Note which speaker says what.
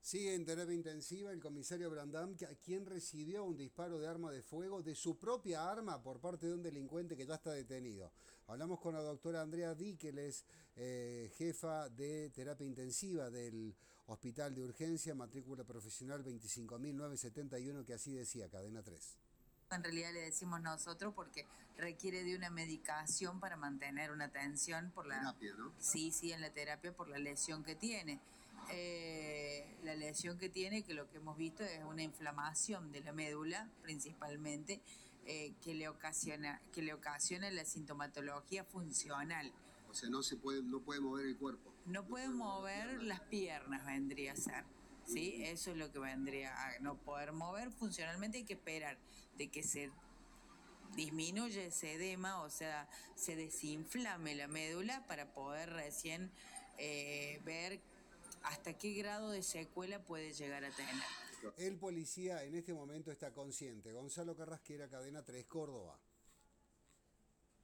Speaker 1: Sigue en terapia intensiva el comisario Brandam, quien recibió un disparo de arma de fuego de su propia arma por parte de un delincuente que ya está detenido. Hablamos con la doctora Andrea Díqueles, jefa de terapia intensiva del Hospital de Urgencia, matrícula profesional 25.971, que así decía, cadena 3.
Speaker 2: En realidad le decimos nosotros porque requiere de una medicación para mantener una tensión por la
Speaker 1: Terapia, ¿no?
Speaker 2: sí, sí, en la terapia por la lesión que tiene. La lesión que tiene, que lo que hemos visto es una inflamación de la médula principalmente, que le ocasiona la sintomatología funcional.
Speaker 1: O sea, no puede mover el cuerpo.
Speaker 2: No puede mover las piernas, vendría a ser. ¿Sí? Eso es lo que vendría a no poder mover funcionalmente. Hay que esperar de que se disminuya ese edema, o sea, se desinflame la médula para poder recién ver hasta qué grado de secuela puede llegar a tener.
Speaker 1: El policía en este momento está consciente. Gonzalo Carrasquera, cadena 3, Córdoba.